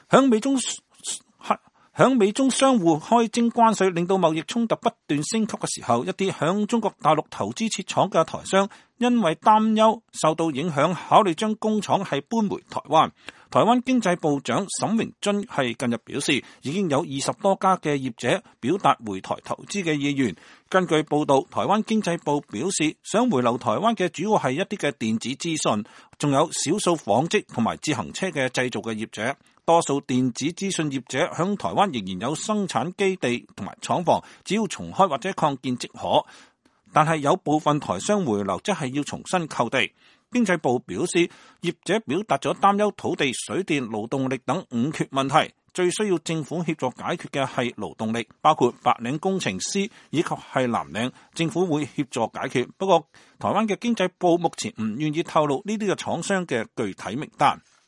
響美中相互開徵關稅，令到貿易衝突不斷升級嘅時候，一啲響中國大陸投資設廠嘅台商，因為擔憂受到影響，考慮將工廠係搬回台灣。台灣經濟部長沈榮津係近日表示，已經有20多家嘅業者表達回台投資嘅意願。根據報道，台灣經濟部表示，想回流台灣嘅主要係一啲嘅電子資訊，仲有少數紡織同埋自行車嘅製造嘅業者。多數電子資訊業者響台灣仍然有生產基地同埋廠房，只要重開或者擴建即可。但係有部分台商回流，即係要重新購地。經濟部表示，業者表達咗擔憂土地、水電、勞動力等5缺問題，最需要政府協助解決嘅係勞動力，包括白領工程師以及係藍領，政府會協助解決。不過，台灣嘅經濟部目前唔願意透露呢啲嘅廠商嘅具體名單。